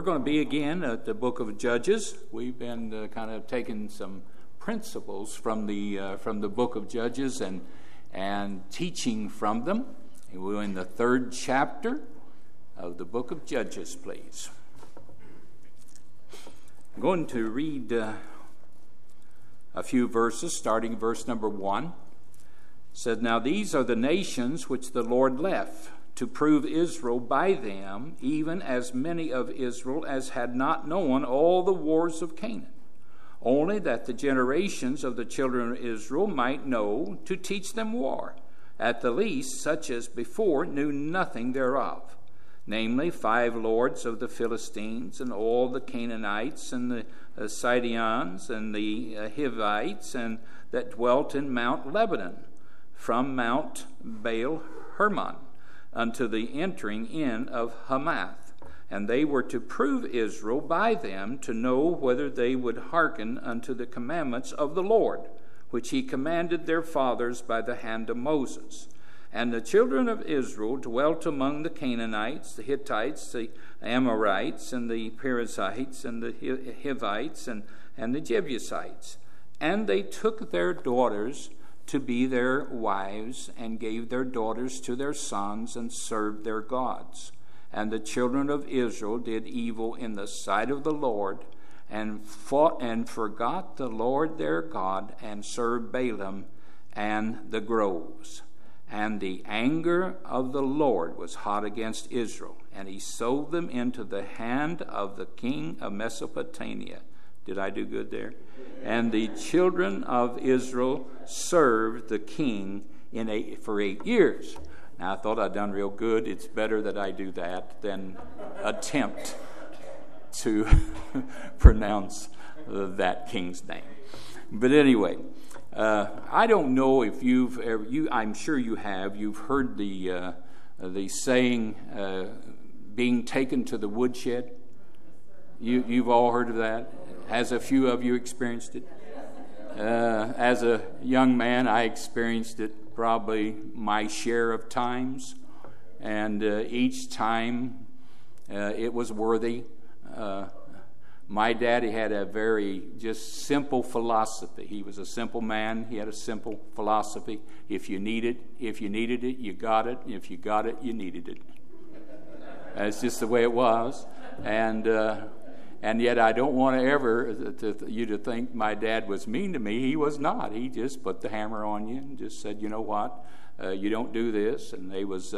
We're going to be again at the book of Judges. We've been kind of taking some principles from the book of Judges and teaching from them. And we're in the 3rd chapter of the book of Judges, please. I'm going to read a few verses, starting verse number 1. It said, "Now these are the nations which the Lord left, to prove Israel by them, even as many of Israel as had not known all the wars of Canaan, only that the generations of the children of Israel might know, to teach them war, at the least such as before knew nothing thereof, namely 5 lords of the Philistines, and all the Canaanites, and the Sidonians, and the Hivites, and that dwelt in Mount Lebanon, from Mount Baal Hermon, unto the entering in of Hamath. And they were to prove Israel by them, to know whether they would hearken unto the commandments of the Lord, which he commanded their fathers by the hand of Moses. And the children of Israel dwelt among the Canaanites, the Hittites, the Amorites, and the Perizzites, and the Hivites, and the Jebusites. And they took their daughters to be their wives, and gave their daughters to their sons, and served their gods. And the children of Israel did evil in the sight of the Lord, and fought and forgot the Lord their God, and served Balaam and the groves. And the anger of the Lord was hot against Israel, and he sold them into the hand of the king of Mesopotamia." Did I do good there? "And the children of Israel served the king for 8 years." Now, I thought I'd done real good. It's better that I do that than attempt to pronounce that king's name. But anyway, I don't know if you've ever, I'm sure you have. You've heard the saying, being taken to the woodshed. You've all heard of that. Has a few of you experienced it? As a young man, I experienced it probably my share of times, and each time it was worthy. My daddy had a very just simple philosophy. He was a simple man. He had a simple philosophy. If you needed it, you got it. If you got it, you needed it. That's just the way it was, and yet I don't want you to think my dad was mean to me. He was not. He just put the hammer on you and just said, you know what, you don't do this. And there was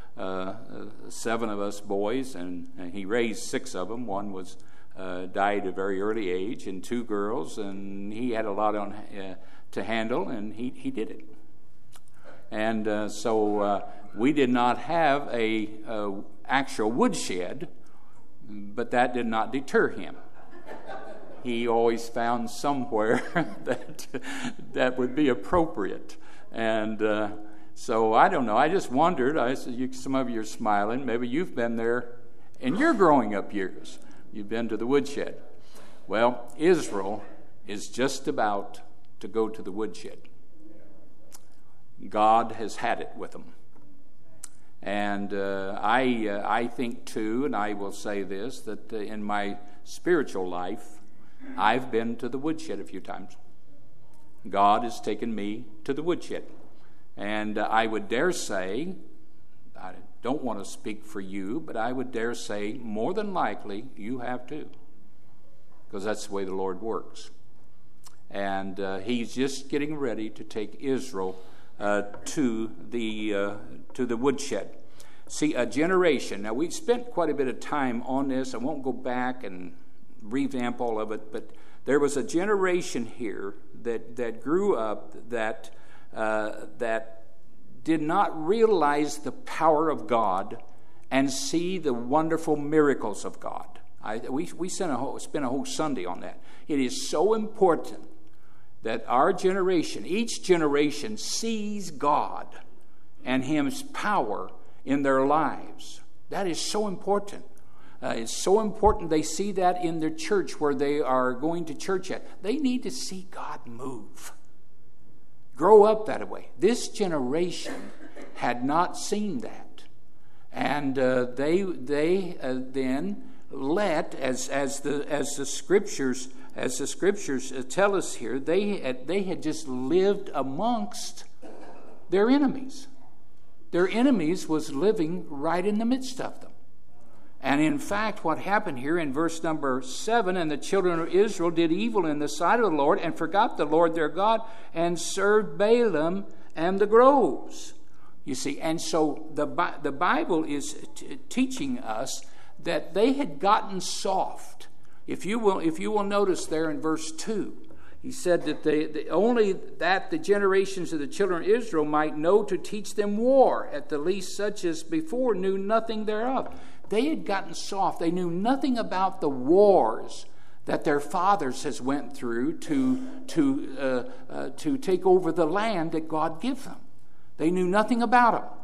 7 of us boys, and he raised 6 of them. One was died at a very early age, and 2 girls, and he had a lot on to handle, and he did it. And so we did not have a actual woodshed, but that did not deter him. He always found somewhere that would be appropriate. And so I don't know. I just wondered. Some of you are smiling. Maybe you've been there in your growing up years. You've been to the woodshed. Well, Israel is just about to go to the woodshed. God has had it with them. And I think, too, and I will say this, that in my spiritual life, I've been to the woodshed a few times. God has taken me to the woodshed. And I would dare say, I don't want to speak for you, but I would dare say more than likely you have too. Because that's the way the Lord works. And he's just getting ready to take Israel to the woodshed. See, a generation. Now, we've spent quite a bit of time on this. I won't go back and revamp all of it, but there was a generation here that grew up that did not realize the power of God and see the wonderful miracles of God. We spent a whole Sunday on that. It is so important that our generation, each generation, sees God and His power in their lives. That is so important. It's so important they see that in their church where they are going to church at. They need to see God move. Grow up that way. This generation had not seen that. And they then let, as the scriptures tell us here, they had just lived amongst their enemies. Their enemies was living right in the midst of them. And in fact, what happened here in verse number 7, and the children of Israel did evil in the sight of the Lord and forgot the Lord their God and served Balaam and the groves. You see, and so the Bible is teaching us that they had gotten soft. If you will notice there in verse 2, he said that the generations of the children of Israel might know to teach them war, at the least such as before knew nothing thereof. They had gotten soft. They knew nothing about the wars that their fathers has went through to take over the land that God gave them. They knew nothing about them.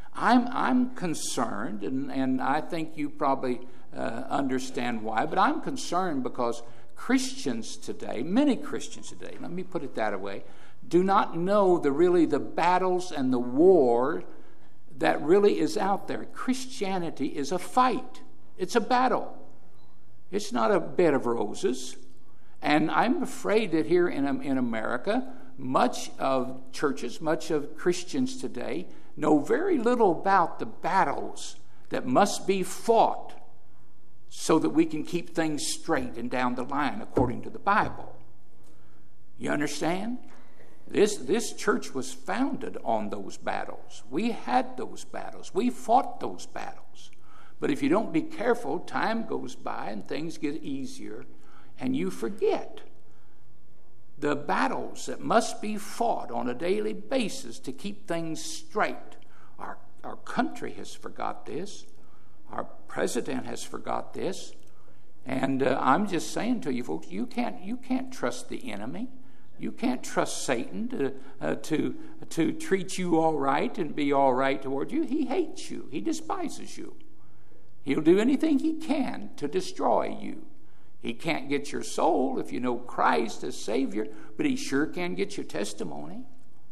I'm concerned, and I think you probably understand why, but I'm concerned because Christians today, many Christians today, let me put it that way, do not know the battles and the war that really is out there. Christianity is a fight. It's a battle. It's not a bed of roses. And I'm afraid that here in America, much of churches, much of Christians today know very little about the battles that must be fought so that we can keep things straight and down the line according to the Bible. You understand? This church was founded on those battles. We had those battles. We fought those battles. But if you don't be careful, time goes by and things get easier, and you forget the battles that must be fought on a daily basis to keep things straight. Our country has forgot this. Our president has forgot this. And I'm just saying to you folks, you can't trust the enemy. You can't trust Satan to treat you all right and be all right toward you. He hates you. He despises you. He'll do anything he can to destroy you. He can't get your soul if you know Christ as Savior, but he sure can get your testimony.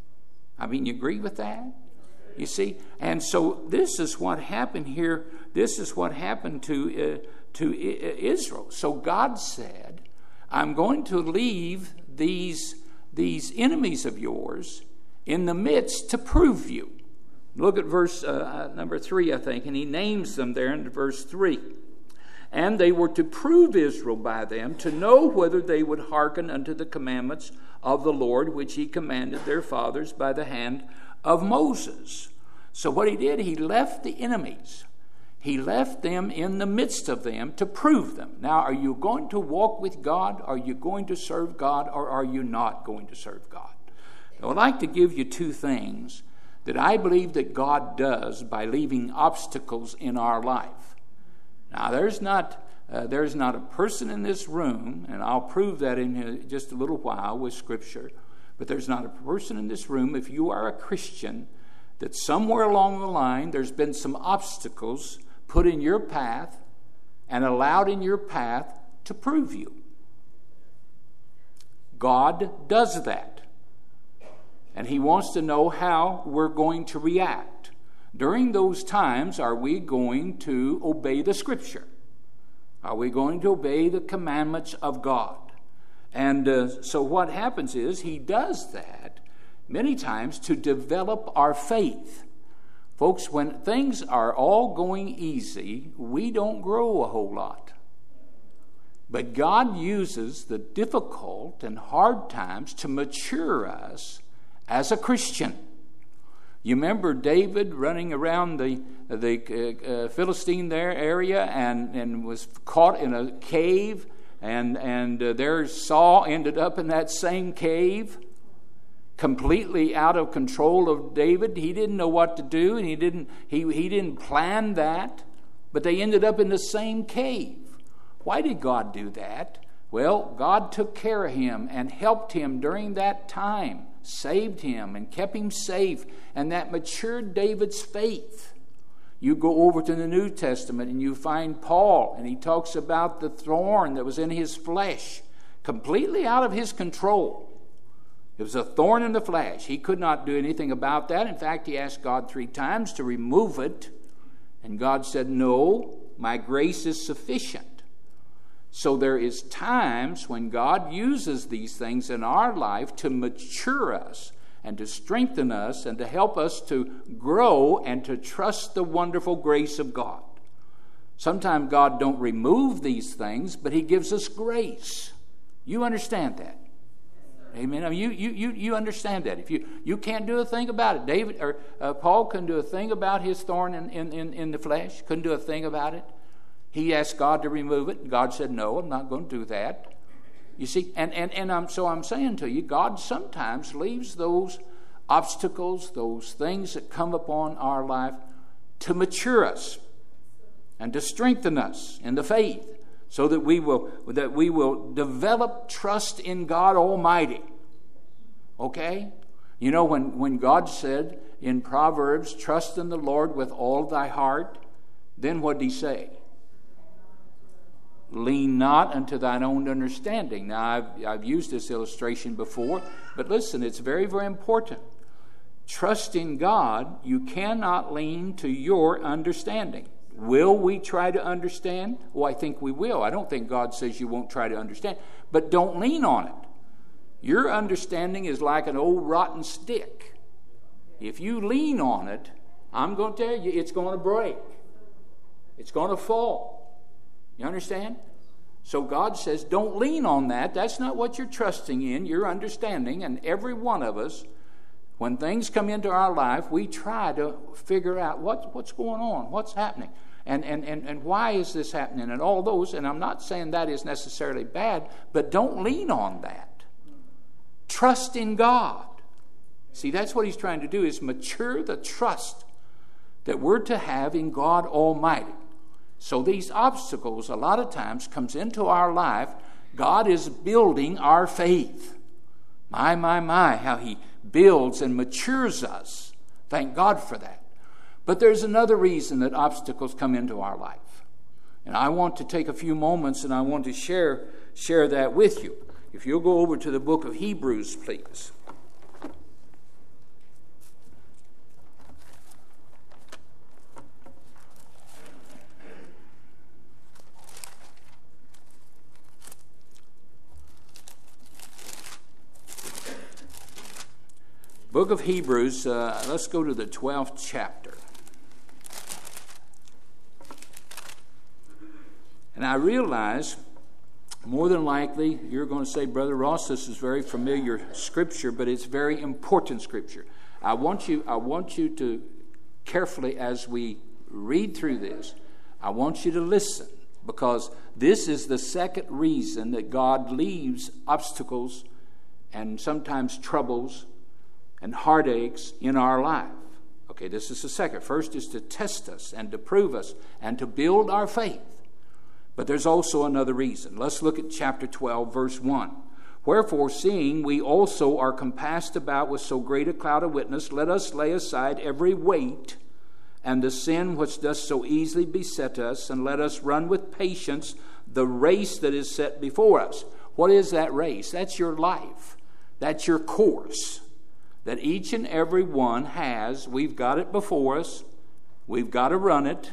I mean, you agree with that? You see? And so this is what happened here. This is what happened to Israel. So God said, I'm going to leave these enemies of yours in the midst to prove you. Look at verse number 3, I think, and he names them there in verse 3. And they were to prove Israel by them, to know whether they would hearken unto the commandments of the Lord, which he commanded their fathers by the hand of Moses. So what he did, he left the enemies. He left them in the midst of them to prove them. Now, are you going to walk with God? Are you going to serve God? Or are you not going to serve God? I would like to give you two things that I believe that God does by leaving obstacles in our life. Now, there's not a person in this room, and I'll prove that in just a little while with Scripture, but there's not a person in this room, if you are a Christian, that somewhere along the line there's been some obstacles put in your path and allowed in your path to prove you. God does that. And he wants to know how we're going to react. During those times, are we going to obey the Scripture? Are we going to obey the commandments of God? And so what happens is he does that many times to develop our faith. Folks, when things are all going easy, we don't grow a whole lot. But God uses the difficult and hard times to mature us as a Christian. You remember David running around the Philistine there area and was caught in a cave, and there Saul ended up in that same cave, completely out of control of David. He didn't know what to do, and he didn't plan that, but they ended up in the same cave. Why did God do that? Well, God took care of him and helped him during that time, saved him and kept him safe, and that matured David's faith. You go over to the New Testament and you find Paul, and he talks about the thorn that was in his flesh, completely out of his control. It was a thorn in the flesh. He could not do anything about that. In fact, he asked God 3 times to remove it, and God said, "No, my grace is sufficient." So there is times when God uses these things in our life to mature us and to strengthen us and to help us to grow and to trust the wonderful grace of God. Sometimes God don't remove these things, but He gives us grace. You understand that? Amen. I mean, you understand that. If you can't do a thing about it. David or Paul couldn't do a thing about his thorn in the flesh. Couldn't do a thing about it. He asked God to remove it. God said, "No, I'm not going to do that." You see, I'm saying to you, God sometimes leaves those obstacles, those things that come upon our life, to mature us and to strengthen us in the faith, so that we will develop trust in God Almighty. Okay? You know, when God said in Proverbs, "Trust in the Lord with all thy heart," then what did He say? "Lean not unto thine own understanding." Now, I've used this illustration before, but listen, it's very, very important. Trust in God, you cannot lean to your understanding. Will we try to understand? Well, I think we will. I don't think God says you won't try to understand, but don't lean on it. Your understanding is like an old rotten stick. If you lean on it, I'm going to tell you, it's going to break. It's going to fall. You understand? So God says, don't lean on that. That's not what you're trusting in, your understanding. And every one of us, when things come into our life, we try to figure out what's going on, what's happening, and why is this happening, and all those. And I'm not saying that is necessarily bad, but don't lean on that. Trust in God. See, that's what He's trying to do, is mature the trust that we're to have in God Almighty. So these obstacles a lot of times comes into our life. God is building our faith. My, how He builds and matures us. Thank God for that. But there's another reason that obstacles come into our life. And I want to take a few moments and I want to share that with you. If you'll go over to the book of Hebrews, please. Book of Hebrews, let's go to the 12th chapter. And I realize, more than likely, you're going to say, "Brother Ross, this is very familiar scripture, but it's very important scripture." I want you to carefully, as we read through this, I want you to listen, because this is the second reason that God leaves obstacles and sometimes troubles and heartaches in our life. Okay, this is the second. First is to test us and to prove us and to build our faith. But there's also another reason. Let's look at chapter 12, verse 1. "Wherefore, seeing we also are compassed about with so great a cloud of witness, let us lay aside every weight and the sin which does so easily beset us, and let us run with patience the race that is set before us." What is that race? That's your life. That's your course that each and every one has. We've got it before us. We've got to run it.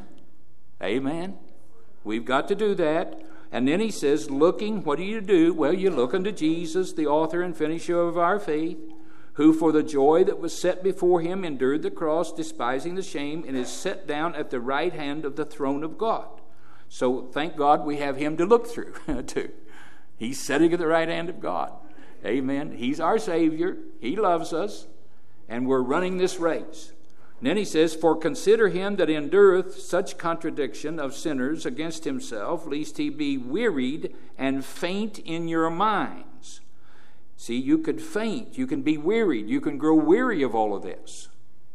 Amen. We've got to do that. And then he says, looking, what do? Well, you look unto Jesus, the author and finisher of our faith, who for the joy that was set before him endured the cross, despising the shame, and is set down at the right hand of the throne of God. So thank God we have him to look through too. He's sitting at the right hand of God. Amen. He's our Savior. He loves us. And we're running this race. And then he says, "For consider him that endureth such contradiction of sinners against himself, lest he be wearied and faint in your minds." See, you could faint. You can be wearied. You can grow weary of all of this.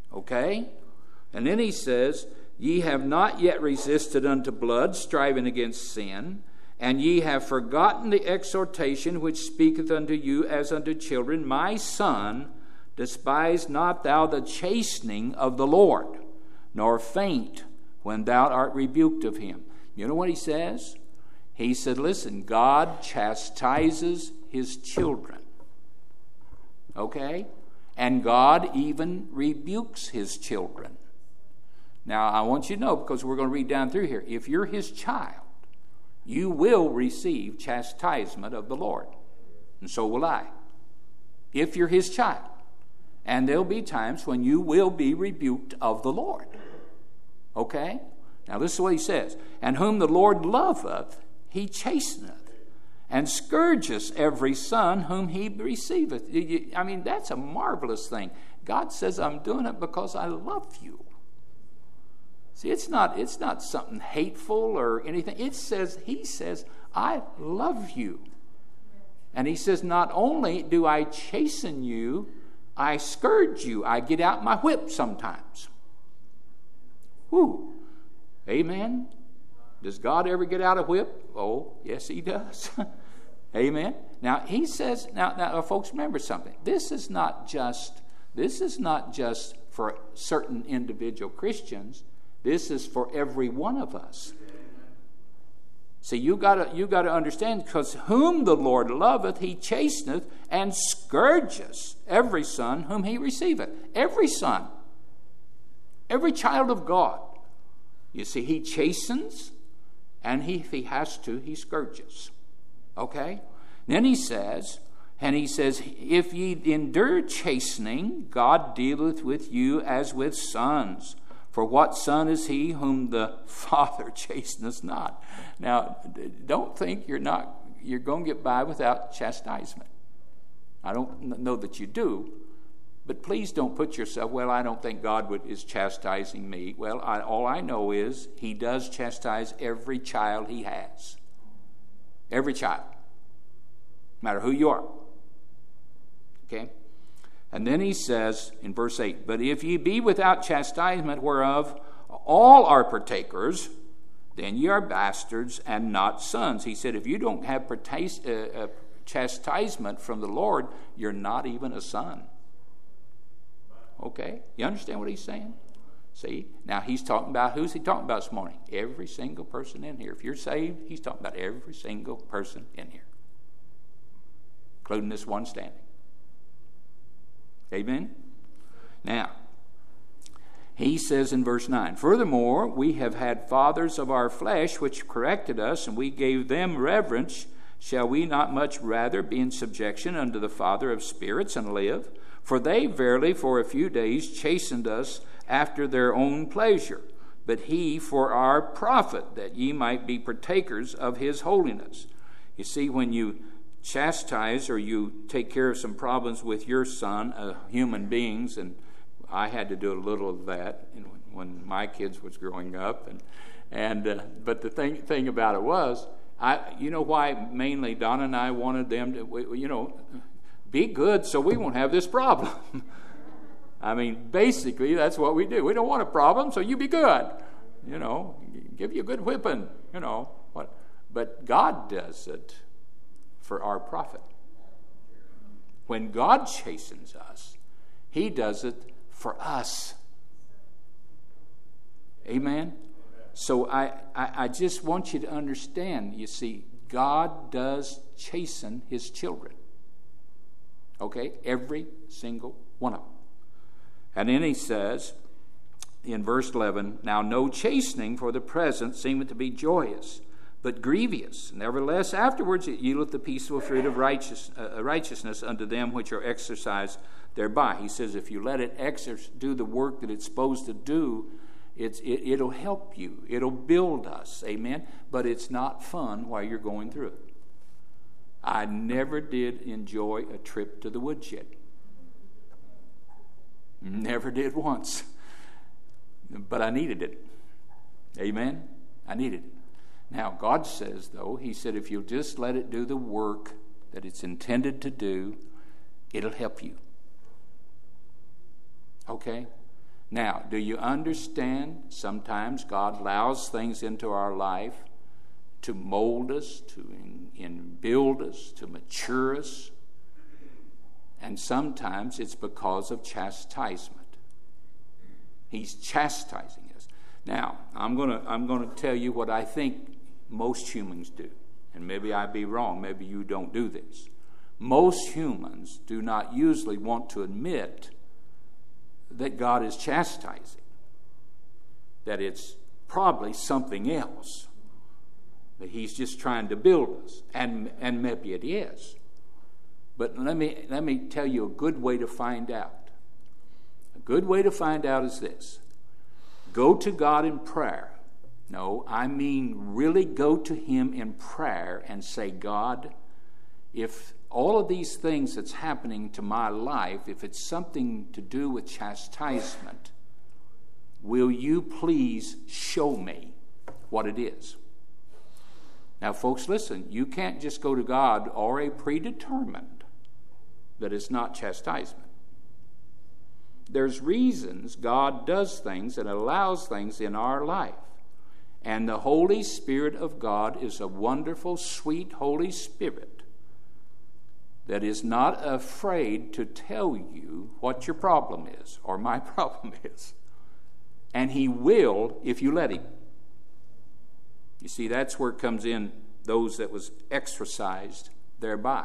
Okay? And then he says, "Ye have not yet resisted unto blood, striving against sin. And ye have forgotten the exhortation which speaketh unto you as unto children. My son, despise not thou the chastening of the Lord, nor faint when thou art rebuked of him." You know what he says? He said, listen, God chastises his children. Okay? And God even rebukes his children. Now, I want you to know, because we're going to read down through here, if you're his child, you will receive chastisement of the Lord. And so will I, if you're his child. And there'll be times when you will be rebuked of the Lord. Okay? Now this is what he says. And whom the Lord loveth, he chasteneth, and scourgeth every son whom he receiveth. I mean, that's a marvelous thing. God says, I'm doing it because I love you. See, it's not something hateful or anything. He says, I love you. And he says, not only do I chasten you, I scourge you. I get out my whip sometimes. Whew. Amen. Does God ever get out a whip? Oh, yes, he does. Amen. Now, he says, now, folks, remember something. This is not just for certain individual Christians. This is for every one of us. See, you got to understand, because whom the Lord loveth, he chasteneth, and scourgeth every son whom he receiveth. Every son. Every child of God. You see, he chastens, and if he has to, he scourges. Okay? Then he says, if ye endure chastening, God dealeth with you as with sons. For what son is he whom the Father chasteneth not? Now, don't think you're going to get by without chastisement. I don't know that you do, but please don't put yourself, well, I don't think God is chastising me. Well, all I know is he does chastise every child he has. Every child. No matter who you are. Okay? And then he says in verse 8, but if ye be without chastisement, whereof all are partakers, then ye are bastards and not sons. He said, if you don't have chastisement from the Lord, you're not even a son. Okay? You understand what he's saying? See? Now he's talking about, who's he talking about this morning? Every single person in here. If you're saved, he's talking about every single person in here, including this one standing. Amen? Now, he says in verse 9, furthermore, we have had fathers of our flesh which corrected us, and we gave them reverence. Shall we not much rather be in subjection unto the Father of spirits and live? For they verily for a few days chastened us after their own pleasure, but he for our profit, that ye might be partakers of his holiness. You see, when you chastise or you take care of some problems with your son, human beings, and I had to do a little of that when my kids was growing up, but the thing about it was, you know why mainly Donna and I wanted them to, be good so we won't have this problem. I mean, basically that's what we do. We don't want a problem, so you be good. Give you a good whipping. What? But God does it for our profit. When God chastens us, he does it for us. Amen? So I just want you to understand, you see, God does chasten his children. Okay? Every single one of them. And then he says in verse 11, now no chastening for the present seemeth to be joyous, but grievous. Nevertheless, afterwards it yieldeth the peaceful fruit of righteousness unto them which are exercised thereby. He says if you let it do the work that it's supposed to do, it'll help you. It'll build us. Amen? But it's not fun while you're going through it. I never did enjoy a trip to the woodshed. Never did once. But I needed it. Amen? I needed it. Now, God says, though, he said, if you'll just let it do the work that it's intended to do, it'll help you. Okay? Now, do you understand sometimes God allows things into our life to mold us, to build us, to mature us? And sometimes it's because of chastisement. He's chastising us. Now, I'm going to tell you what I think most humans do. And maybe I be wrong. Maybe you don't do this. Most humans do not usually want to admit that God is chastising. That it's probably something else That He's just trying to build us, and maybe it is. But let me tell you a good way to find out. A good way to find out is this. Go to God in prayer. No, I mean really go to Him in prayer and say, God, if all of these things that's happening to my life, if it's something to do with chastisement, will you please show me what it is? Now, folks, listen, you can't just go to God already predetermined that it's not chastisement. There's reasons God does things and allows things in our life. And the Holy Spirit of God is a wonderful, sweet Holy Spirit that is not afraid to tell you what your problem is or my problem is. And He will if you let Him. You see, that's where it comes in, those that was exercised thereby.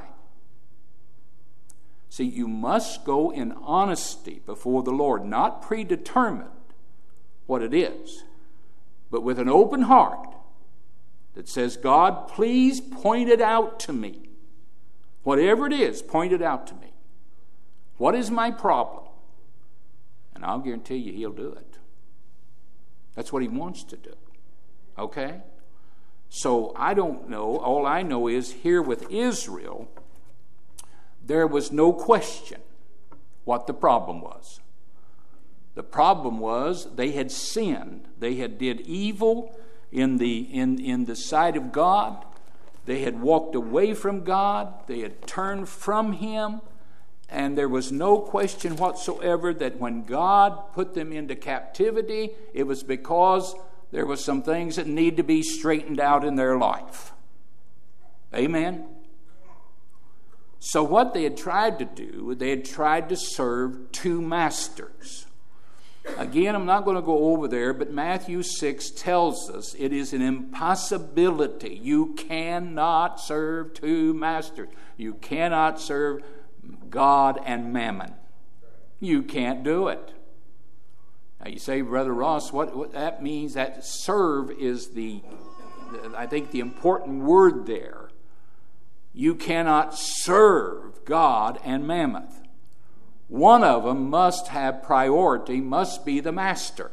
See, you must go in honesty before the Lord, not predetermined what it is, but with an open heart that says, God, please point it out to me. Whatever it is, point it out to me. What is my problem? And I'll guarantee you He'll do it. That's what He wants to do. Okay? So I don't know. All I know is here with Israel, there was no question what the problem was. The problem was they had sinned. They had did evil in the sight of God. They had walked away from God. They had turned from Him. And there was no question whatsoever that when God put them into captivity, it was because there were some things that need to be straightened out in their life. Amen? So what they had tried to do, they had tried to serve two masters. Again, I'm not going to go over there, but Matthew 6 tells us it is an impossibility. You cannot serve two masters. You cannot serve God and mammon. You can't do it. Now you say, Brother Ross, what that means, that serve is I think the important word there. You cannot serve God and mammon. One of them must have priority, must be the master.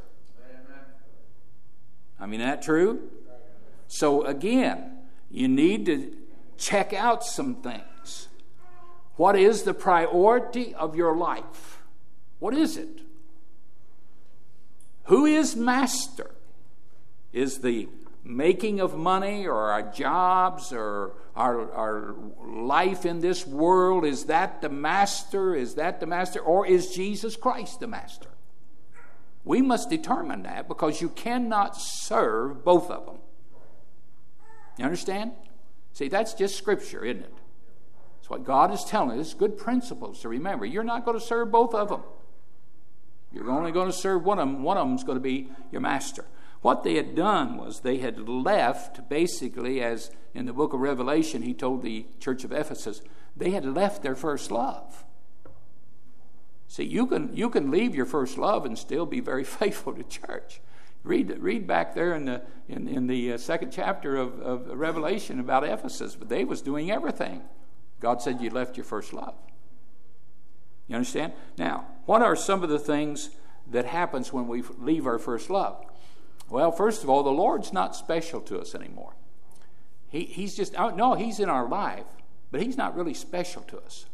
I mean, isn't that true? So again, you need to check out some things. What is the priority of your life? What is it? Who is master? Is the making of money or our jobs or our life in this world, is that the master? Is that the master? Or is Jesus Christ the master? We must determine that, because you cannot serve both of them. You understand? See, that's just Scripture, isn't it? That's what God is telling us. It's good principles to remember. You're not going to serve both of them. You're only going to serve one of them. One of them is going to be your master. What they had done was they had left, basically, as in the book of Revelation, he told the church of Ephesus, they had left their first love. See, you can leave your first love and still be very faithful to church. Read back there in the second chapter of Revelation about Ephesus, but they was doing everything. God said you left your first love. You understand? Now, what are some of the things that happens when we leave our first love? Well, first of all, the Lord's not special to us anymore. He's just, no, He's in our life, but He's not really special to us.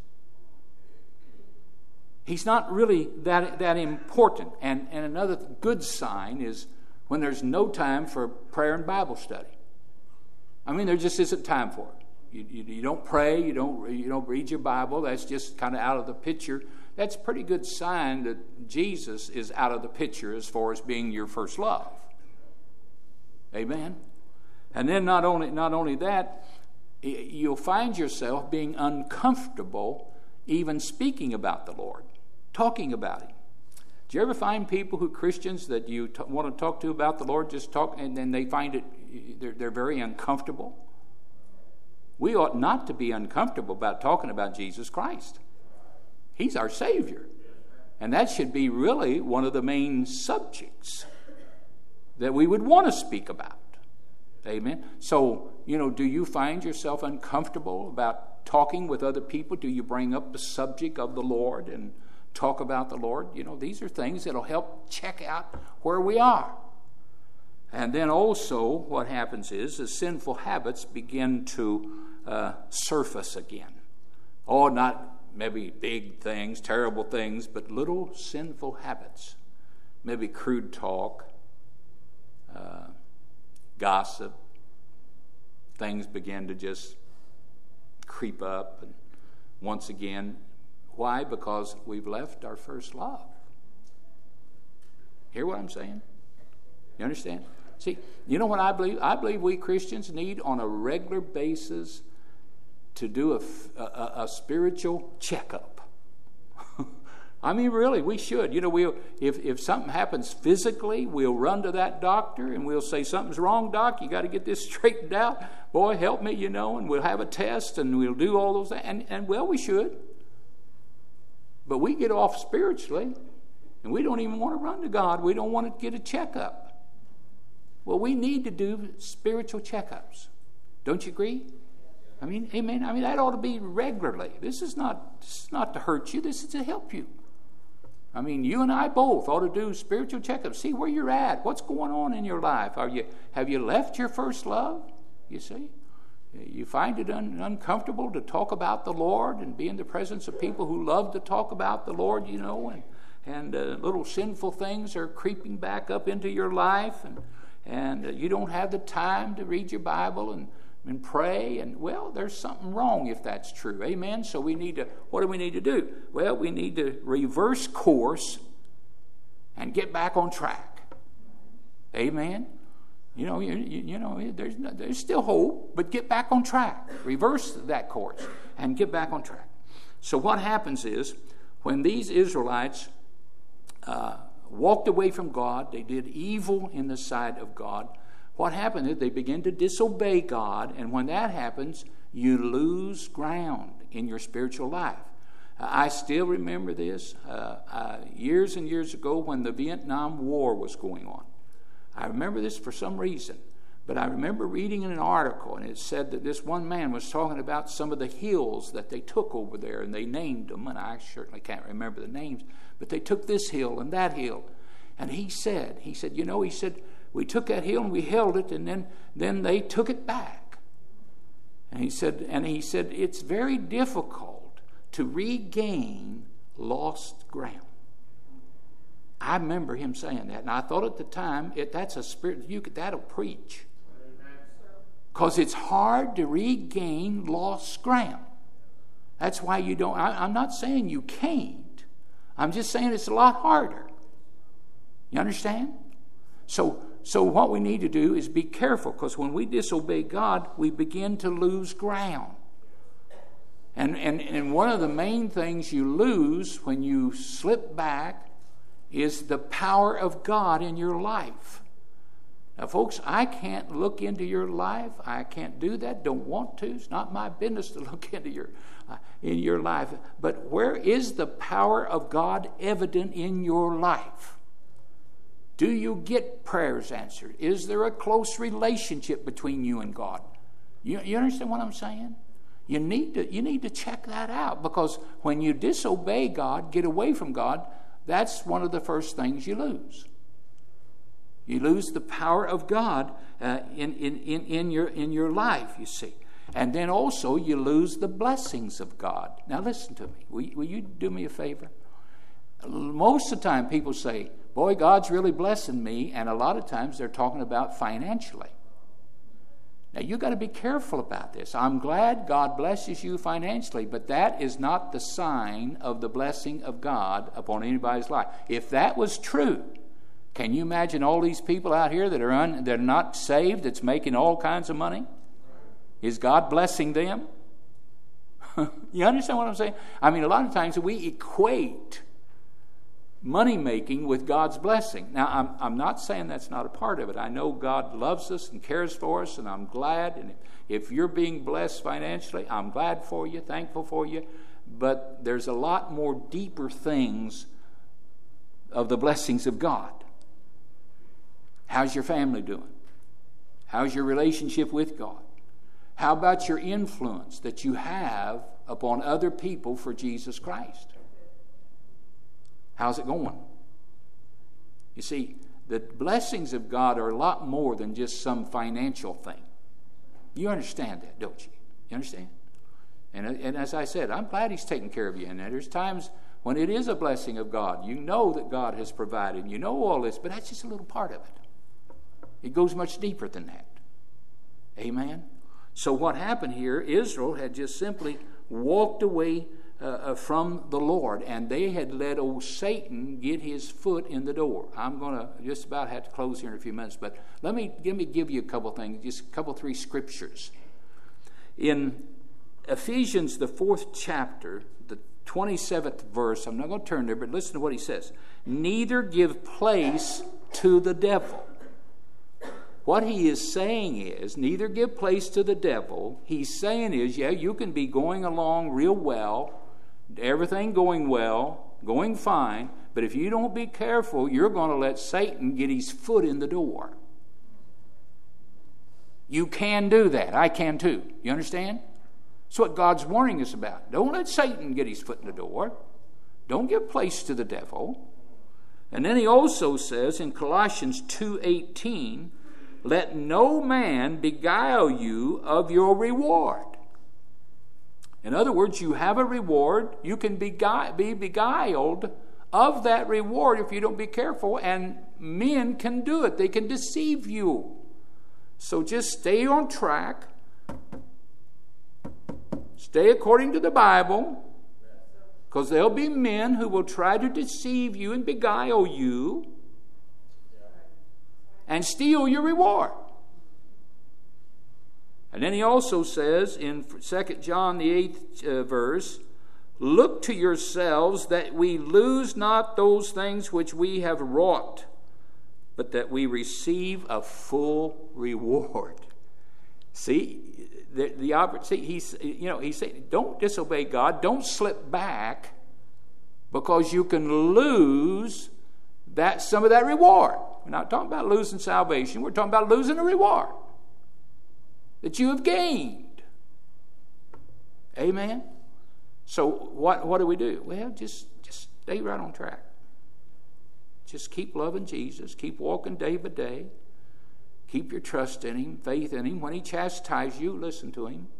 He's not really that important. And another good sign is when there's no time for prayer and Bible study. I mean, there just isn't time for it. You don't pray, you don't read your Bible. That's just kind of out of the picture. That's a pretty good sign that Jesus is out of the picture as far as being your first love. Amen. And then not only that, you'll find yourself being uncomfortable even speaking about the Lord, talking about Him. Do you ever find people Christians that you want to talk to about the Lord, just talk, and then they find it, they're very uncomfortable? We ought not to be uncomfortable about talking about Jesus Christ. He's our Savior. And that should be really one of the main subjects that we would want to speak about. Amen. So, do you find yourself uncomfortable about talking with other people? Do you bring up the subject of the Lord and talk about the Lord? These are things that'll help check out where we are. And then also what happens is the sinful habits begin to surface again. Oh, not maybe big things, terrible things, but little sinful habits. Maybe crude talk, gossip. Things begin to just creep up. And once again, why? Because we've left our first love. Hear what I'm saying? You understand? See, you know what I believe? I believe we Christians need on a regular basis to do a spiritual checkup. I mean, really, we should. If something happens physically, we'll run to that doctor and we'll say, something's wrong, doc. You got to get this straightened out. Boy, help me, and we'll have a test and we'll do all those things. And well, we should. But we get off spiritually and we don't even want to run to God. We don't want to get a checkup. Well, we need to do spiritual checkups. Don't you agree? I mean, amen. I mean, that ought to be regularly. This is not to hurt you. This is to help you. I mean, you and I both ought to do spiritual checkups. See where you're at. What's going on in your life? Have you left your first love? You see? You find it uncomfortable to talk about the Lord and be in the presence of people who love to talk about the Lord, and little sinful things are creeping back up into your life, and you don't have the time to read your Bible and pray, and well, there's something wrong if that's true. Amen. So what do we need to do? Well, we need to reverse course and get back on track. Amen. There's still hope, but get back on track. Reverse that course and get back on track. So what happens is, when these Israelites walked away from God, they did evil in the sight of God. What happened is they begin to disobey God, and when that happens, you lose ground in your spiritual life. I still remember this years and years ago when the Vietnam War was going on. I remember this for some reason, but I remember reading in an article, and it said that this one man was talking about some of the hills that they took over there, and they named them, and I certainly can't remember the names, but they took this hill and that hill. And he said, we took that hill and we held it, and then they took it back. And he said it's very difficult to regain lost ground. I remember him saying that, and I thought at the time, that's a spirit, that'll preach. Because it's hard to regain lost ground. That's why you don't, I'm not saying you can't. I'm just saying it's a lot harder. You understand? So what we need to do is be careful, because when we disobey God, we begin to lose ground. And one of the main things you lose when you slip back is the power of God in your life. Now, folks, I can't look into your life. I can't do that. Don't want to. It's not my business to look into your life. But where is the power of God evident in your life? Do you get prayers answered? Is there a close relationship between you and God? You understand what I'm saying? You need to check that out, because when you disobey God, get away from God, that's one of the first things you lose. You lose the power of God in your life, you see. And then also you lose the blessings of God. Now listen to me. Will you do me a favor? Most of the time people say, boy, God's really blessing me, and a lot of times they're talking about financially. Now you've got to be careful about this. I'm glad God blesses you financially, but that is not the sign of the blessing of God upon anybody's life. If that was true, can you imagine all these people out here that are not saved, that's making all kinds of money? Is God blessing them? You understand what I'm saying? I mean, a lot of times we equate money making with God's blessing. Now, I'm not saying that's not a part of it. I know God loves us and cares for us, and I'm glad. And if you're being blessed financially, I'm glad for you, thankful for you. But there's a lot more deeper things of the blessings of God. How's your family doing? How's your relationship with God? How about your influence that you have upon other people for Jesus Christ? How's it going? You see, the blessings of God are a lot more than just some financial thing. You understand that, don't you? You understand? And as I said, I'm glad He's taking care of you. And there's times when it is a blessing of God. You know that God has provided. You know all this, but that's just a little part of it. It goes much deeper than that. Amen? So what happened here, Israel had just simply walked away from the Lord, and they had let old Satan get his foot in the door. I'm going to just about have to close here in a few minutes, but let me give you a couple things, just a couple, 3 scriptures. In Ephesians, the 4th chapter, the 27th verse, I'm not going to turn there, but listen to what he says. Neither give place to the devil. What he is saying is, neither give place to the devil. He's saying is, yeah, you can be going along real well, everything going well, going fine, but if you don't be careful, you're going to let Satan get his foot in the door. You can do that. I can too. You understand? That's what God's warning us about. Don't let Satan get his foot in the door. Don't give place to the devil. And then he also says in Colossians 2:18, let no man beguile you of your reward. In other words, you have a reward. You can be beguiled of that reward if you don't be careful, and men can do it. They can deceive you. So just stay on track. Stay according to the Bible, because there'll be men who will try to deceive you and beguile you and steal your reward. And then he also says in 2 John, the 8th verse, look to yourselves that we lose not those things which we have wrought, but that we receive a full reward. See, he's saying, don't disobey God. Don't slip back, because you can lose some of that reward. We're not talking about losing salvation. We're talking about losing a reward that you have gained. Amen? So what do we do? Well, just stay right on track. Just keep loving Jesus. Keep walking day by day. Keep your trust in Him, faith in Him. When He chastises you, listen to Him.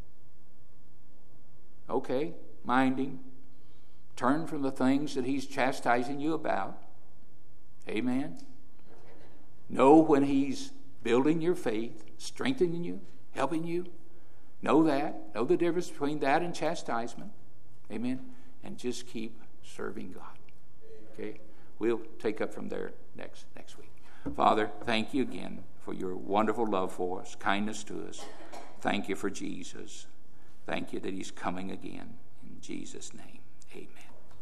Okay, mind Him. Turn from the things that He's chastising you about. Amen. Know when He's building your faith, strengthening you, helping you. Know that. Know the difference between that and chastisement. Amen. And just keep serving God. Okay? We'll take up from there next week. Father, thank you again for your wonderful love for us, kindness to us. Thank you for Jesus. Thank you that He's coming again. In Jesus' name, amen.